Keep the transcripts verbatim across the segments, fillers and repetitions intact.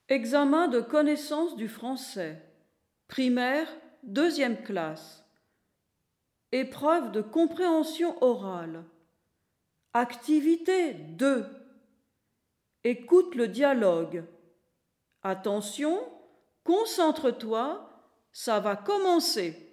Examen de connaissance du français. Primaire, deuxième classe. Épreuve de compréhension orale. Activité deux. Écoute le dialogue. Attention, concentre-toi, ça va commencer.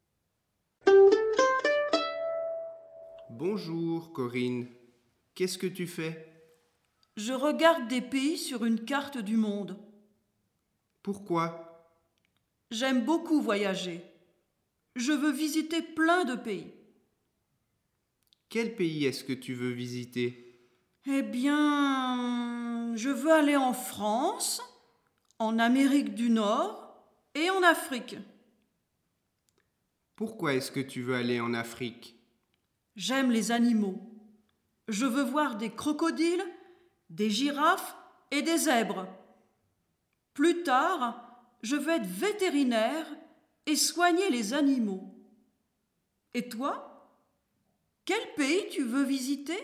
Bonjour Corinne, qu'est-ce que tu fais? Je regarde des pays sur une carte du monde. Pourquoi? J'aime beaucoup voyager. Je veux visiter plein de pays. Quel pays est-ce que tu veux visiter? Eh bien, je veux aller en France, en Amérique du Nord et en Afrique. Pourquoi est-ce que tu veux aller en Afrique? J'aime les animaux. Je veux voir des crocodiles, des girafes et des zèbres. Plus tard, je veux être vétérinaire et soigner les animaux. Et toi? Quel pays tu veux visiter?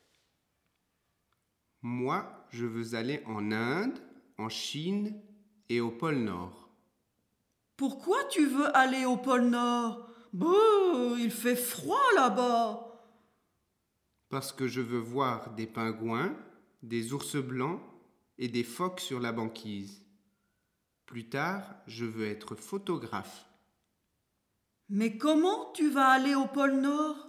Moi, je veux aller en Inde, en Chine et au pôle Nord. Pourquoi tu veux aller au pôle Nord? Bouh, il fait froid là-bas. Parce que je veux voir des pingouins, des ours blancs et des phoques sur la banquise. Plus tard, je veux être photographe. Mais comment tu vas aller au pôle Nord?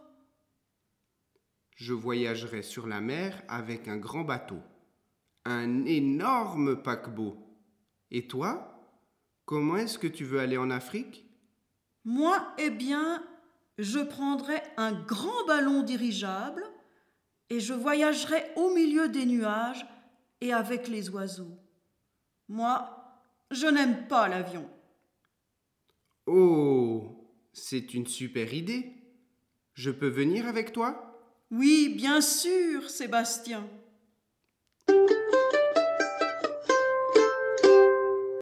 Je voyagerai sur la mer avec un grand bateau, un énorme paquebot. Et toi, comment est-ce que tu veux aller en Afrique? Moi, eh bien, je prendrai un grand ballon dirigeable et je voyagerai au milieu des nuages et avec les oiseaux. Moi, je n'aime pas l'avion. Oh, c'est une super idée. Je peux venir avec toi? Oui, bien sûr, Sébastien.